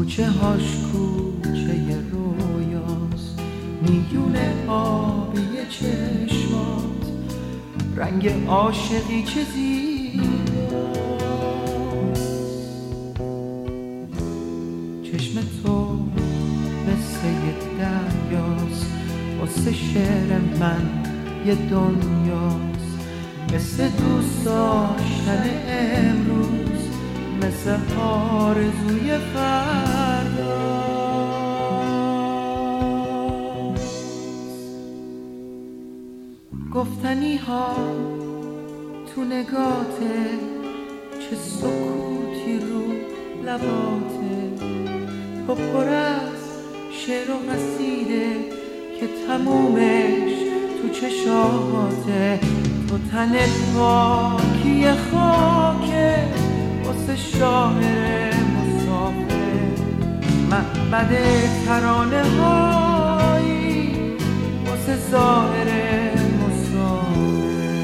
کوچه هاش کوچه رویاست، میون آبی چشمات رنگ عاشقی چه زیباست. چشم تو مثل یه دریاست، واسه شعر من یه دنیاست، مثل دوست داشتن امروز، مثل آرزوی فردا. گفتنی ها تو نگاته، چه سکوتی رو لباته، تو پر از شعر و قصیده که تمومش تو چشاته. تو تنت خاکی خاکه واسه شاعر مسافر، معبد ترانه هایی واسه ظاهر مسافر.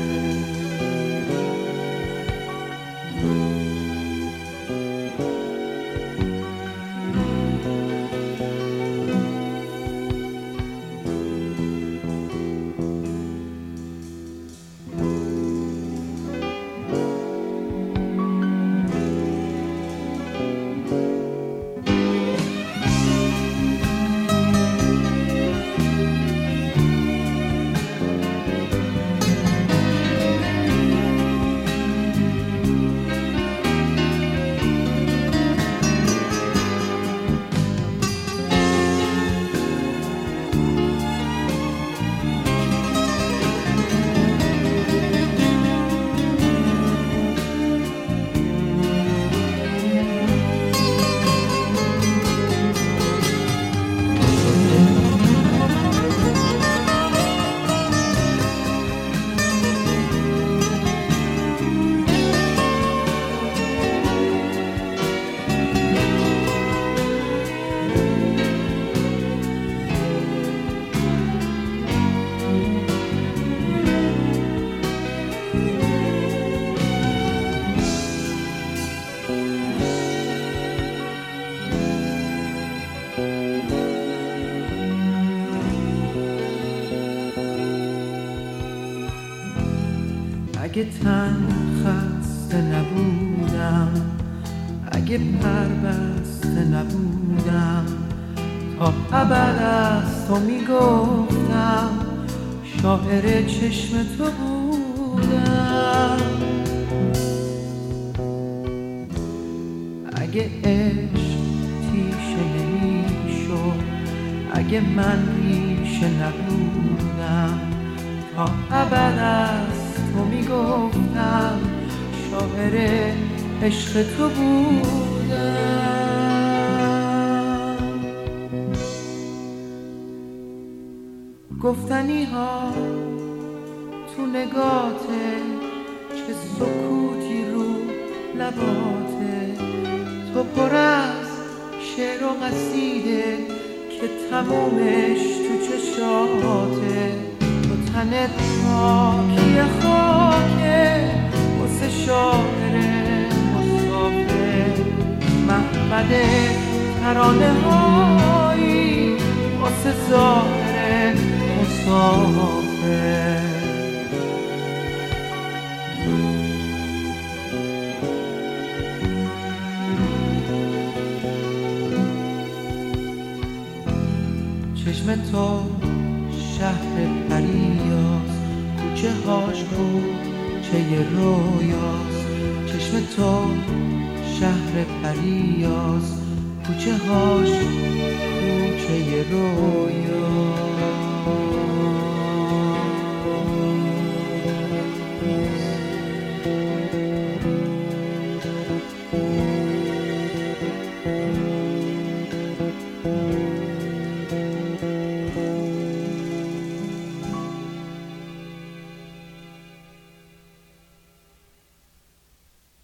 اگه تن خسته نبودم، اگه پر بسته نبودم، تا ابد از تو میگفتم شاعر چشم تو بودم. اگه عشق تیشه نمیشد، اگه من ریشه نبودم، تا ابد از تو میگفتم شاعر عشق تو بودم. گفتنی ها تو نگاته، چه سکوتی رو لباته، تو پر از شعر و قصیده که تمومش تو چشاته. تو تنت خاکی خاکه واسه شاعر مسافر، معبد ترانه هایی واسه ظاهر مسافر. چشم تو شهر پریاست، کوچه هاش کوچه رویاست. چشم تو شهر پریاست، کوچه هاش کوچه رویاست.